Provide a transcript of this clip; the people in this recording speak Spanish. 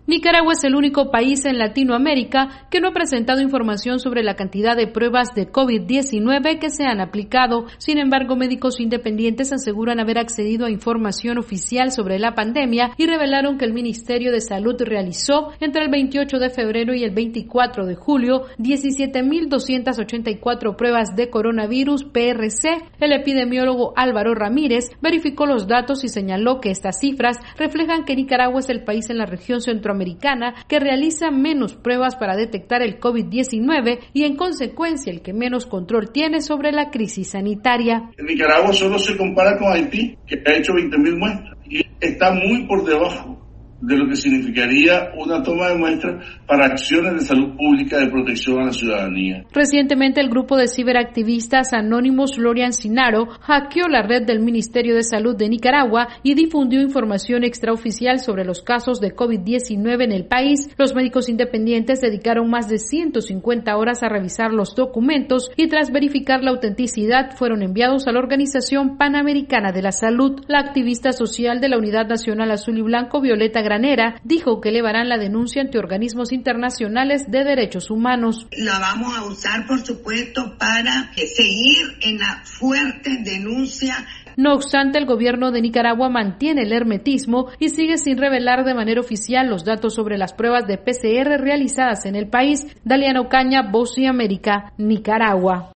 Nicaragua es el único país en Latinoamérica que no ha presentado información sobre la cantidad de pruebas de COVID-19 que se han aplicado. Sin embargo, médicos independientes aseguran haber accedido a información oficial sobre la pandemia y revelaron que el Ministerio de Salud realizó entre el 28 de febrero y el 24 de julio 17.284 pruebas de coronavirus PRC. El epidemiólogo Álvaro Ramírez verificó los datos y señaló que estas cifras reflejan que Nicaragua es el país en la región centroamericana que realiza menos pruebas para detectar el COVID-19 y en consecuencia el que menos control tiene sobre la crisis sanitaria. Nicaragua solo se compara con Haití, que ha hecho 20.000 muestras y está muy por debajo de lo que significaría una toma de muestras para acciones de salud pública de protección a la ciudadanía. Recientemente, el grupo de ciberactivistas anónimos Lorian Sinaro hackeó la red del Ministerio de Salud de Nicaragua y difundió información extraoficial sobre los casos de COVID-19 en el país. Los médicos independientes dedicaron más de 150 horas a revisar los documentos y tras verificar la autenticidad fueron enviados a la Organización Panamericana de la Salud. La activista social de la Unidad Nacional Azul y Blanco, Violeta Granera, dijo que elevarán la denuncia ante organismos internacionales de derechos humanos. La vamos a usar, por supuesto, para seguir en la fuerte denuncia. No obstante, el gobierno de Nicaragua mantiene el hermetismo y sigue sin revelar de manera oficial los datos sobre las pruebas de PCR realizadas en el país. Daliana Ocaña, Voz de América, Nicaragua.